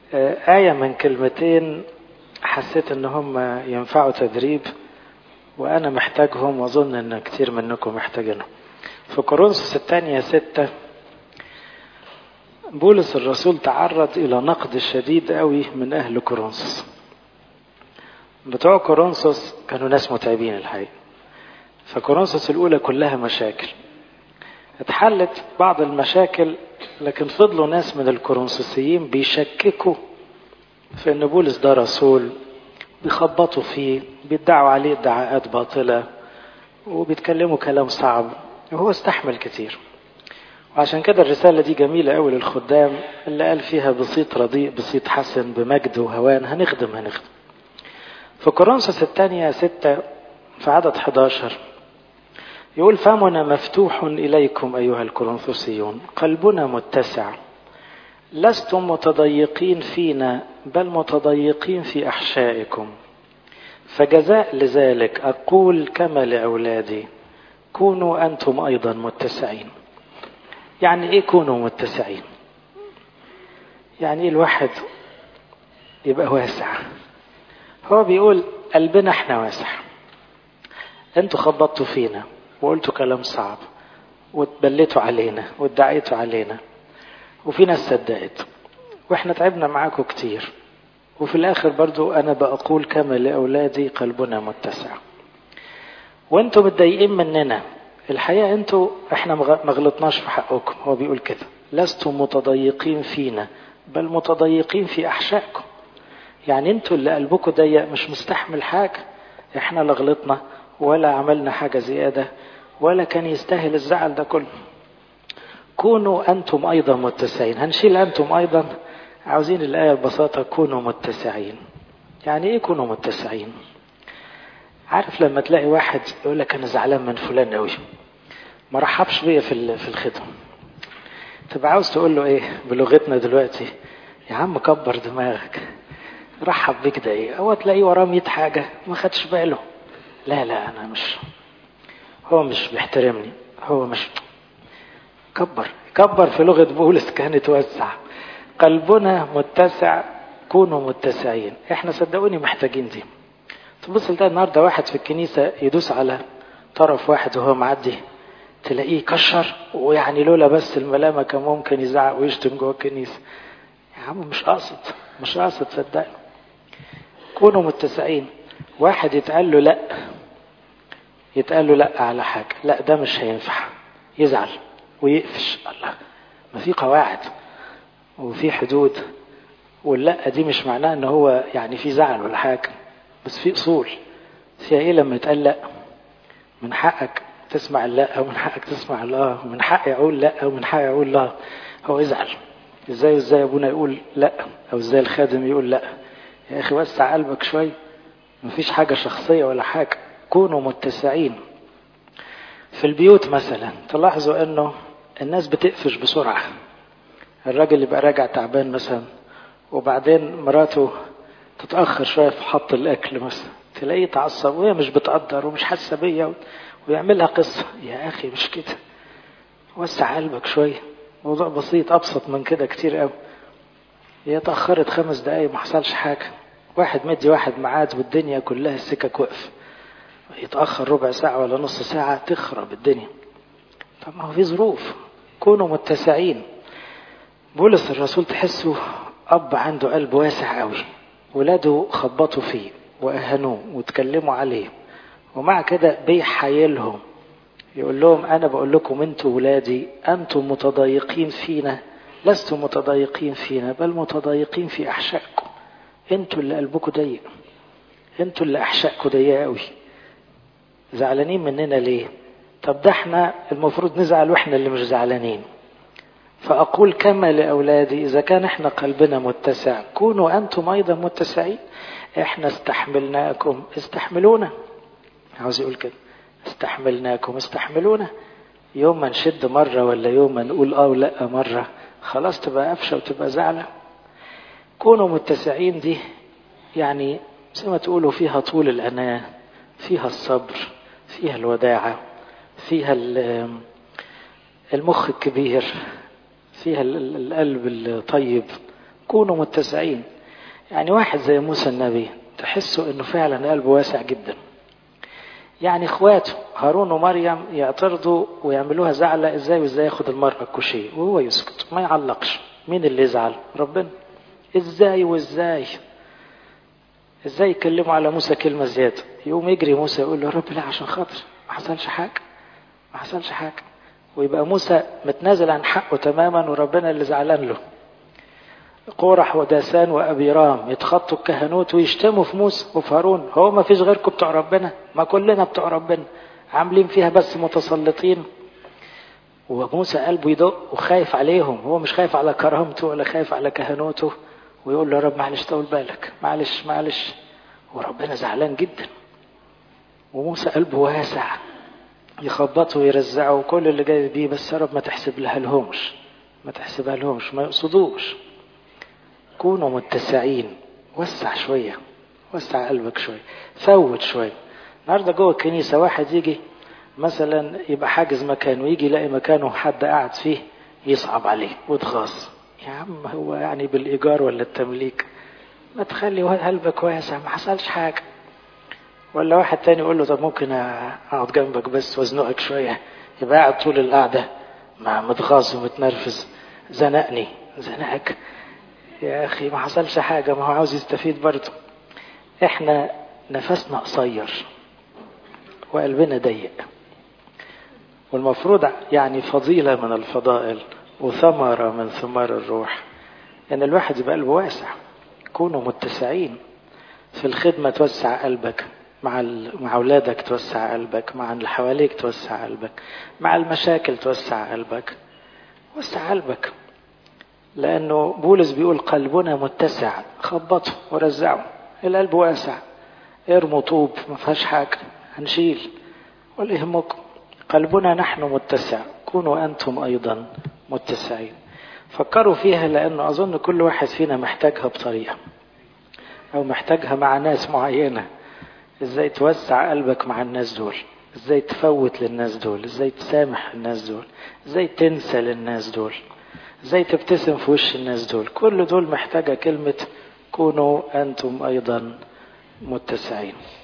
آية من كلمتين حسيت ان هم ينفعوا تدريب، وانا محتاجهم واظن ان كتير منكم محتاجينهم. في كورنثوس الثانية 6 بولس الرسول تعرض الى نقد شديد قوي من اهل كورنثوس. بتوع كورنثوس كانوا ناس متعبين الحقيقة. فكورنثوس الاولى كلها مشاكل، اتحلت بعض المشاكل، لكن فضلوا ناس من الكورنثوسيين بيشككوا في ان بولس ده رسول، بيخبطوا فيه، بيدعوا عليه ادعاءات باطلة، وبيتكلموا كلام صعب، وهو استحمل كتير. وعشان كده الرسالة دي جميلة قوي للخدام، اللي قال فيها بسيط رديء بسيط حسن بمجد وهوان هنخدم. في كورنثوس الثانية 6 في عدد 11 يقول: فمنا مفتوح إليكم أيها الكورنثوسيون، قلبنا متسع، لستم متضيقين فينا بل متضيقين في أحشائكم، فجزاء لذلك أقول كما لأولادي: كونوا أنتم أيضا متسعين. يعني إيه كونوا متسعين؟ يعني إيه الواحد يبقى واسع؟ هو بيقول قلبنا احنا واسع، انتوا خبطتوا فينا وقلتوا كلام صعب وتبلتوا علينا وادعيتوا علينا، وفي ناس صدقت، واحنا تعبنا معاكم كتير، وفي الاخر برضو انا بقول كما لاولادي: قلبنا متسع. وانتوا متضايقين مننا، الحقيقة احنا ما غلطناش في حقكم. هو بيقول كده: لستم متضيقين فينا بل متضيقين في احشائكم. يعني انتوا اللي قلبكم ضيق مش مستحمل حاجة، احنا لا غلطنا ولا عملنا حاجة زيادة ولا كان يستاهل الزعل ده كله. كونوا أنتم أيضا متسعين. هنشيل أنتم أيضا، عاوزين الآية ببساطة: كونوا متسعين. يعني إيه كونوا متسعين؟ عارف لما تلاقي واحد يقول لك أنا زعلان من فلان قوي، ما رحبش بيا في الخدمة، تبقى عاوز تقول له إيه بلغتنا دلوقتي؟ يا عم كبر دماغك، رحب بيك ده إيه؟ هو تلاقيه وراه 100 حاجة ما خدش باله. لا أنا مش، هو مش بيحترمني، هو مش كبر في لغة بولس كانت وسع. قلبنا متسع، كونوا متسعين. احنا صدقوني محتاجين دي. تبص لده النهاردة واحد في الكنيسة يدوس على طرف واحد وهو معدي، تلاقيه كشر، ويعني لولا بس الملامة كان ممكن يزعق ويشتم جوه الكنيسة. يا عم مش قاصد صدقني. كونوا متسعين. واحد يتقال له لا على حاجة، لا ده مش هينفع، يزعل ويقفش. الله، ما في قواعد وفي حدود، واللا دي مش معناه ان هو يعني في زعل ولا حاجة، بس في اصول. فيها ايه لما يتقال لا؟ من حقك تسمع لا، او من حقك تسمع لا، ومن حقي اقول لا، او من حقي اقول لا. هو يزعل ازاي ابونا يقول لا، او ازاي الخادم يقول لا؟ يا اخي وسع قلبك شوي، مفيش حاجة شخصية ولا حاجة. كونوا متسعين. في البيوت مثلا تلاحظوا انه الناس بتقفش بسرعة. الراجل يبقى راجع تعبان مثلا، وبعدين مراته تتأخر شوية في حط الأكل مثلا، تلاقيه تعصب وهي مش بتقدر ومش حاسة بيا، ويعملها قصة. يا أخي مش كده، وسع قلبك شوية، موضوع بسيط أبسط من كده كتير قوي. هي تأخرت 5 دقايق ما حصلش حاجة. واحد مدي واحد ميعاد والدنيا كلها السكك وقف، يتأخر ربع ساعة ولا نص ساعة تخرب الدنيا. طب ما هو في ظروف. كونوا متسعين. بولس الرسول تحسه أب عنده قلب واسع قوي، ولاده خبطوا فيه وأهنوه وتكلموا عليه، ومع كده بيحايلهم، يقول لهم أنا بقول لكم أنتوا ولادي، أنتم متضايقين فينا، لستم متضايقين فينا بل متضايقين في أحشائكم. أنتوا اللي قلبكم ضيق، أنتوا اللي أحشائكم ضيقة قوي. زعلانين مننا ليه؟ طب ده احنا المفروض نزعل واحنا اللي مش زعلانين. فأقول كما لأولادي: إذا كان احنا قلبنا متسع، كونوا أنتم أيضا متسعين. احنا استحملناكم، استحملونا. عاوز يقول كده: استحملناكم استحملونا. يوم ما نشد مرة، ولا يوم ما نقول ولا مرة، خلاص تبقى قفشة وتبقى زعلة. كونوا متسعين دي يعني زي ما تقولوا فيها طول الأناة، فيها الصبر، فيها الوداعة، فيها المخ الكبير، فيها القلب الطيب. كونوا متسعين. يعني واحد زي موسى النبي تحسوا انه فعلا قلبه واسع جدا. يعني اخواته هارون ومريم يعترضوا ويعملوها زعلة ازاي وازاي ياخد المرأة الكوشية وهو يسكت ما يعلقش. مين اللي يزعل؟ ربنا. ازاي ازاي يكلموا على موسى كلمة زيادة؟ يقوم يجري موسى يقول له يا رب لا عشان خاطر ما حصلش حاجة ويبقى موسى متنازل عن حقه تماما وربنا اللي زعلان له. قورح وداسان وأبيرام يتخطوا الكهنوت ويشتموا في موسى وفي هارون. هو ما فيش غيركم بتوع ربنا؟ ما كلنا بتوع ربنا، عاملين فيها بس متسلطين. وموسى قلبه يدق وخايف عليهم، هو مش خايف على كرامته ولا خايف على كهنوته، ويقول له يا رب معلش طول بالك، معلش. وربنا زعلان جدا. وموسى قلبه واسع يخبطه ويرزعه وكل اللي جاي بيه، بس يا رب ما تحسبها لهمش، ما يقصدوش. كونوا متسعين. وسع شوية، وسع قلبك شوية، فوت شوية. النهاردة جوه الكنيسة واحد يجي مثلا يبقى حاجز مكان ويجي يلاقي مكانه حد قاعد فيه يصعب عليه وتغاظ. يا عم هو يعني بالإيجار ولا التمليك؟ ما تخلي قلبك واسع، ما حصلش حاجة. ولا واحد تاني يقول له طب ممكن اقعد جنبك بس وازنقك شوية، يبقى قاعد طول القعدة متغاظ ومتنرفز. زنقك يا أخي، ما حصلش حاجة، ما هو عاوز يستفيد برضه. احنا نفسنا قصير وقلبنا ضيق، والمفروض يعني فضيلة من الفضائل وثمرة من ثمار الروح ان الواحد يبقى قلبه واسع. كونوا متسعين في الخدمة، توسع قلبك مع أولادك، توسع قلبك مع اللي حواليك، توسع قلبك مع المشاكل، توسع قلبك. وسع قلبك، لأنه بولس بيقول قلبنا متسع، خبطه ورزعه. القلب واسع، ارموا طوب ما فيهاش حاجة، هنشيل ولا يهمكم. قلبنا نحن متسع، كونوا أنتم أيضا متسعين. فكروا فيها، لأنه أظن كل واحد فينا محتاجها بطريقة أو محتاجها مع ناس معينة. ازاي توسع قلبك مع الناس دول، ازاي تفوت للناس دول، ازاي تسامح الناس دول، ازاي تنسى للناس دول، ازاي تبتسم في وش الناس دول. كل دول محتاجة كلمة كونوا أنتم أيضا متسعين.